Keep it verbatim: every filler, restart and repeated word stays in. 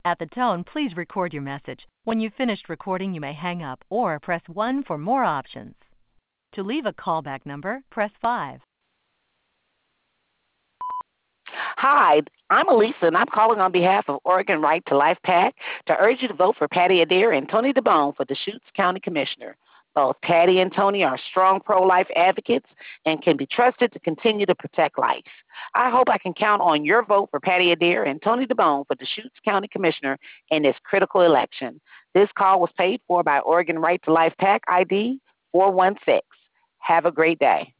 At the tone, please record your message. When you've finished recording, you may hang up or press one for more options. To leave a callback number, press five. Hi, I'm Elisa, and I'm calling on behalf of Oregon Right to Life PAC to urge you to vote for Patty Adair and Tony DeBone for the Deschutes County Commissioner. Both Patty and Tony are strong pro-life advocates and can be trusted to continue to protect life. I hope I can count on your vote for Patty Adair and Tony DeBone for the Deschutes County Commissioner in this critical election. This call was paid for by Oregon Right to Life PAC I D four one six. Have a great day.